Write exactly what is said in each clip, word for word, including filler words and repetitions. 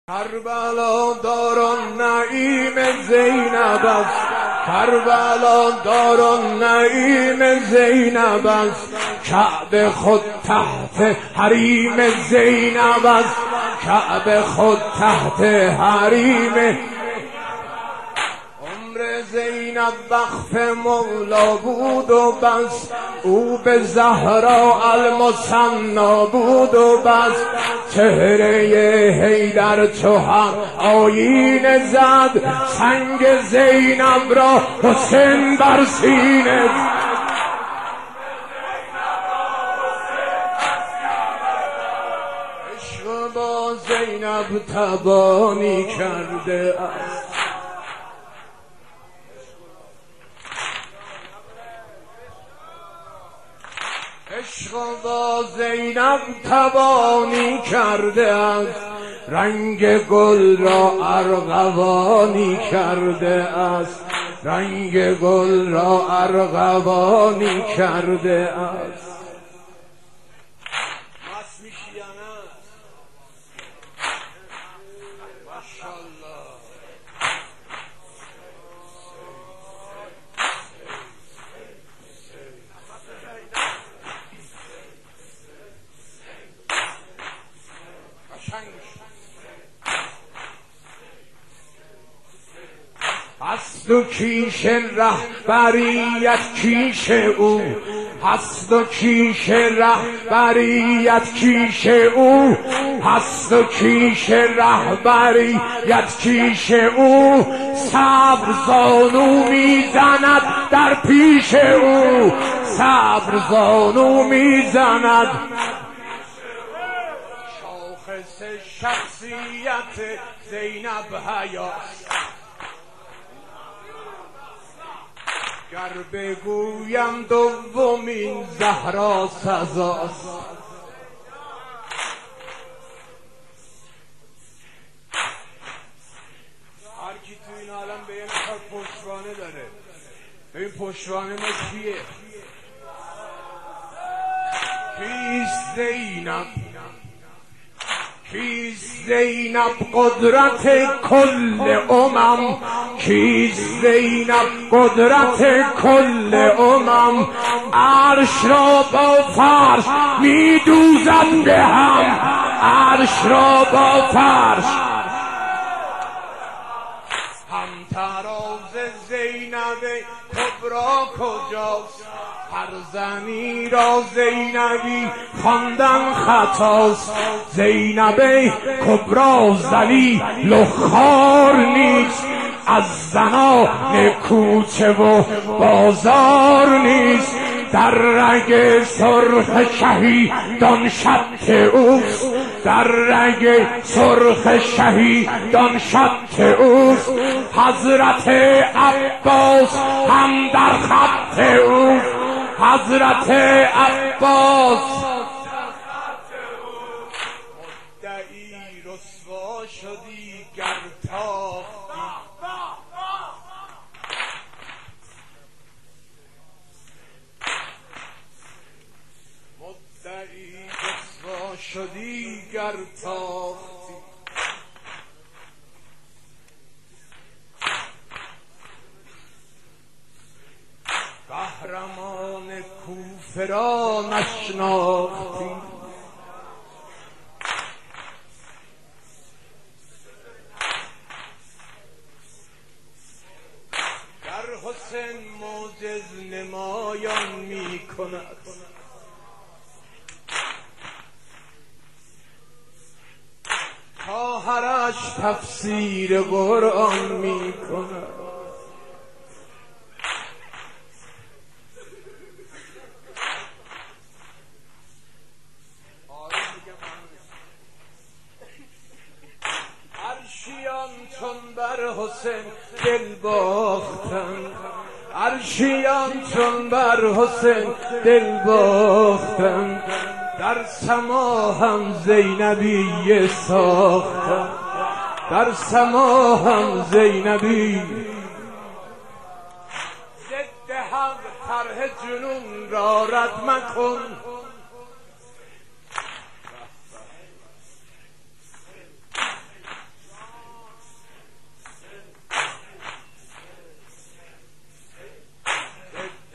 کربلا دارالنعیم زینب است، کربلا دارالنعیم زینب است، کعبه خود تحت حریم زینب است، کعبه خود تحت حریم. عمر زینب وقف مولا بود و بس، او به زهرا المثنا بود و بس. چهره حیدر چو هم آیینه زد، سنگ زینب را حسین بر سینه. عشق با زینب تبانی کرده است، عشق با زینب تبانی کرده است، رنگ گل را ارغوانی کرده است، رنگ گل را ارغوانی کرده است. هست و کیش رهبریت کیش او، هست و کیش رهبریت کیش او، هست و کیش رهبریت کیش او. صبر زانو میزند در پیش او، صبر زانو میزند. شاخص شخصیت زینب حیاست، گر بگویم دومین زهرا سزاست. هر کی تو این عالم به یه نفر پشتوانه داره، این پشتوانه ما کیه؟ کیست زینب؟ کیست زینب قدرت کل امم؟ کیست زینب قدرت کل امم؟ عرش را با فرش می دوزد به هم، عرش را با فرش. هم تراز زینب کبرا کجاست؟ هر زنی را زینبی خواندن خطاست. زینب کبرا ذلیل و خوار نیست، از زنان کوچه و بازار نیست. در رگ سرخ شهیدان شط اوست، در رگ سرخ شهیدان شط اوست. حضرت عباس هم در خط اوست، حضرت عباس. مدعی رسوا شدی گر تاختی، مدعی رسوا شدی گر تاختی. قهرمان کوفه را نشناختی، در حسین معجز نمایان می کند. خواهرش تفسیر قرآن می کند. عرشیان چون بر حسین دل باختند، عرشیان چون بر حسین دل باختند. در سما هم زینبی ساختند، در سما هم زینبی. ضد حق طرح جنون را رد مکن،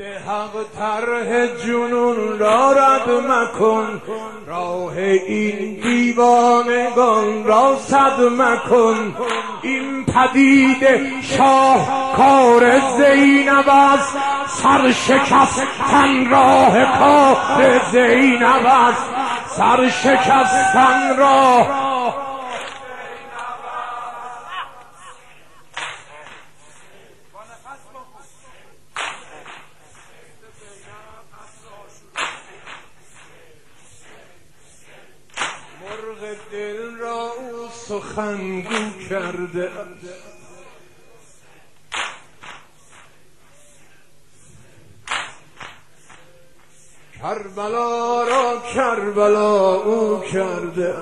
به حق طرح جنون را رد مکن، راه این دیوانگان را سد مکن. این پدیده شاهکار زینب است، سرشکستن راه کار زینب است، سرشکستن راه. مرغ دل را او سخنگو کرده، کربلا را کربلا او کرده.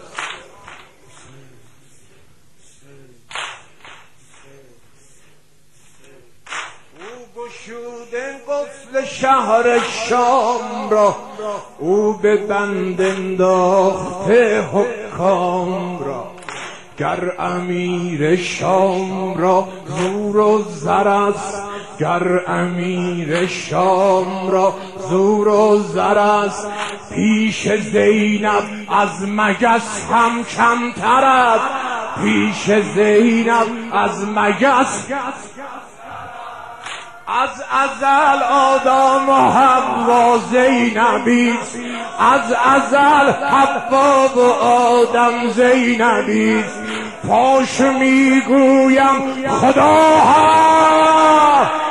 او گشوده قفل شهر شام را، او به بند انداخته حکام را. گر امیر شام را زور و زر است، گر امیر شام را زور و زر است، پیش زینب از مگس هم کمتر است، پیش زینب از مگس. از ازل آدم و حوا زینبیست، از ازل حوا و آدم زینبیست. پاش میگویم خدا ها